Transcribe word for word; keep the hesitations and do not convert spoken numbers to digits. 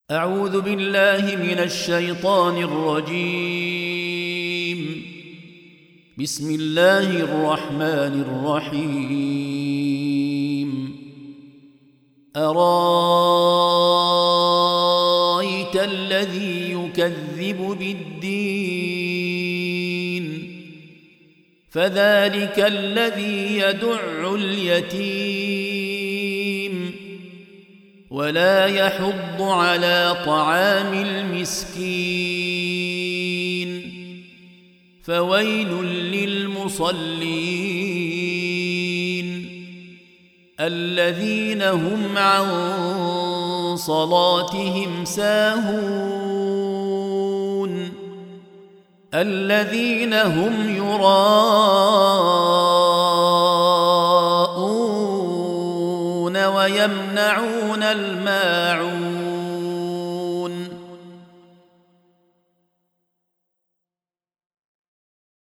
أعوذ بالله من الشيطان الرجيم. بسم الله الرحمن الرحيم. أرايت الذي يكذب بالدين فذلك الذي يدع اليتيم ولا يحض على طعام المسكين فويل للمصلين الذين هم عن صلاتهم ساهون الذين هم يراءون ويمنعون الماعون